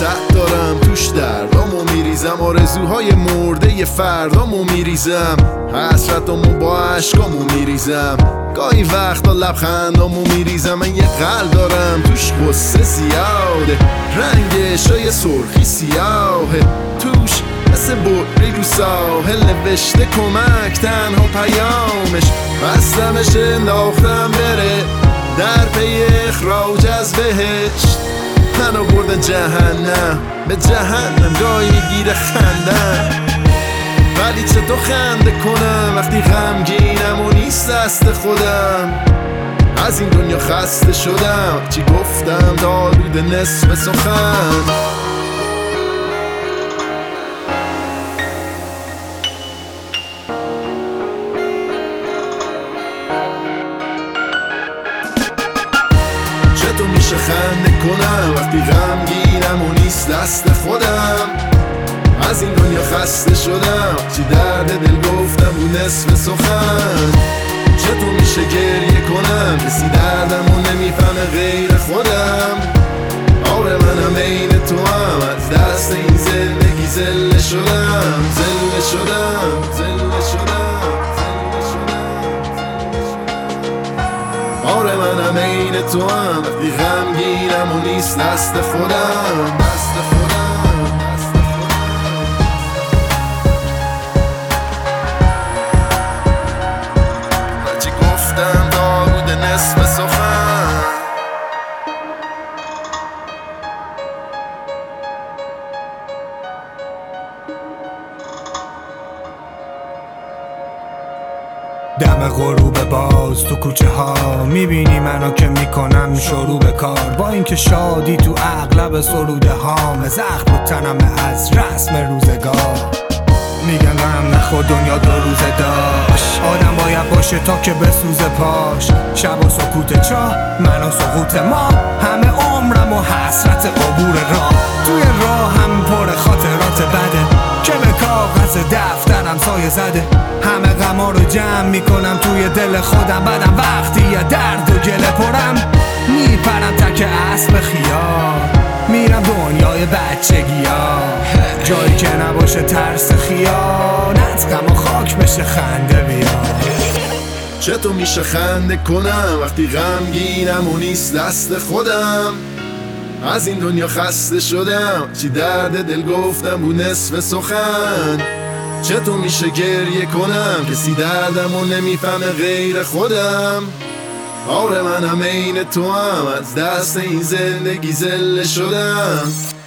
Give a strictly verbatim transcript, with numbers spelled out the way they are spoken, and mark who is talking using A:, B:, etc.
A: وسط دارم توش دردامو میریزم، آرزوهای مرده ی فردامو میریزم، حسرتامو با عشقامو میریزم، گاهی وقتا لبخندامو میریزم. من یه قلب دارم توش غصه زیاده، رنگش های سرخی سیاهه، توش مثل بری رو ساحل نوشته کمک تنها پیامش، بستمش انداختم بره در پی اخراج از بهشت. منو بردن جهنم، به جهنم گاهی میگیره خندم، ولی چطور خنده کنم وقتی غمگینم و نیست دست خودم. از این دنیا خسته شدم، چی گفتم دالود نصف سخن. چطور میشه خنده کنم وقتی غمگینم و نیست دست خودم. از این دنیا خسته شدم، چی درد دل گفتم و نصف سخن. چطور میشه گریه کنم کسی دردمو نمیفهمه غیر خودم. آره منم عین تو هم، از دست این زندگی زله شدم، زله شدم، زله شدم. آره منم عین تو هم، وقتی غمگینم و نیست دست خودم، دست خودم. چی گفتم دالود نصف سخن.
B: دم غروب باز تو کوچه ها میبینی منو که میکنم شروع به کار، با اینکه شادی تو اغلب سروده هام، زخم و تنم از رسم روزگار. میگن غم نخور دنیا دو روزه داشت، آدم باید باشه تا که بسوزه پاش. شب و سکوت چاه، من و سقوط ما، همه عمرم و حسرت عبور راه. توی راه هم پر خاطرات بده که به کاغذ دفترم سایه زده. همه غما رو جمع میکنم توی دل خودم، بعدم وقتی یه درد و گله پرم میپرم تک اسب خیال، میرم دنیای بچگی ها، جایی که نباشه ترس خیانت، غم و خاک بشه خنده بیاد.
A: چطور میشه خنده کنم وقتی غمگینم و نیست دست خودم. از این دنیا خسته شدم، چی درد دل گفتم و نصف سخن. چطور میشه گریه کنم کسی دردم و نمیفهمه غیر خودم. آره منم عین تو هم، از دست این زندگی زله شدم.